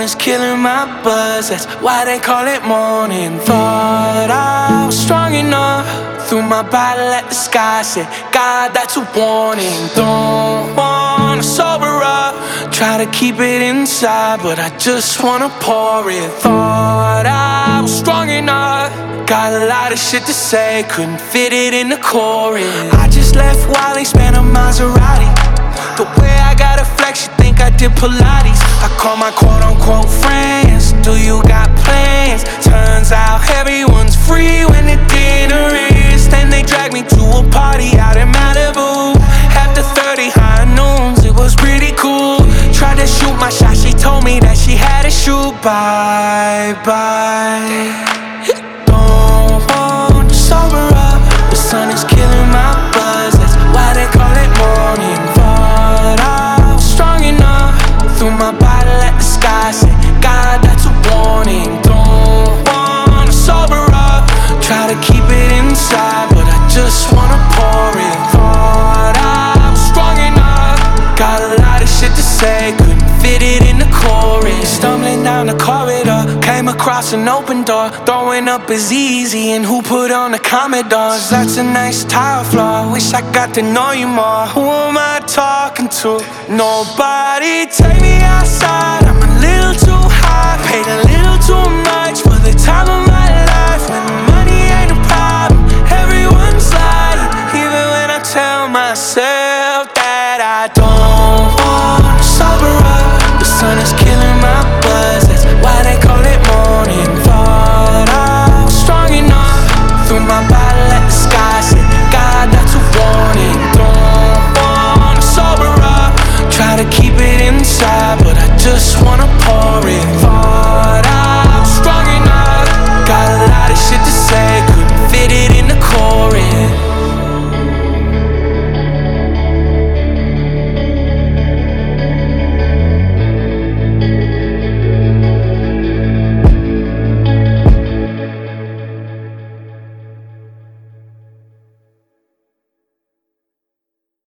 sun is killing my buzz, that's why they call it morning. Thought I was strong enough, threw my bottle at the sky, said, God, that's a warning. Don't wanna sober up, try to keep it inside, but I just wanna pour it. Thought I was strong enough, got a lot of shit to say, couldn't fit it in the chorus. I just left Wally, spent a Maserati. The way I gotta flex, you think I did Pilates. I call my quote-unquote friends, do you got plans? Turns out everyone's free when the dinner is. Then they drag me to a party out in Malibu. After 30 high noons, it was pretty cool. Tried to shoot my shot, she told me that she had to shoot. Bye-bye. Don't want to sober up, the sun is killing my buzz, that's why they call it morning. Thought I was strong enough, threw my bottle at the sky, said, God, that's a warning. Don't wanna sober up, try to keep it inside, but I just wanna pour it. Thought I was strong enough, got a lot of shit to say, couldn't fit it in the chorus. Stumbling down the corridor, came across an open door. Throwing up is easy, and who put on the Commodores? That's a nice tile floor, wish I got to know you more. Who am I talking to? Nobody. Take me outside, I'm a little too high, paid a little too much for the time of my life. When money ain't a problem, everyone's lying, even when I tell myself that I don't want to sober up. The sun is killing my buzz, that's why they call it morning. Thought I was strong enough, threw my bottle at the sky, said, God, that's a warning. Don't wanna sober up, try to keep it inside, but I just want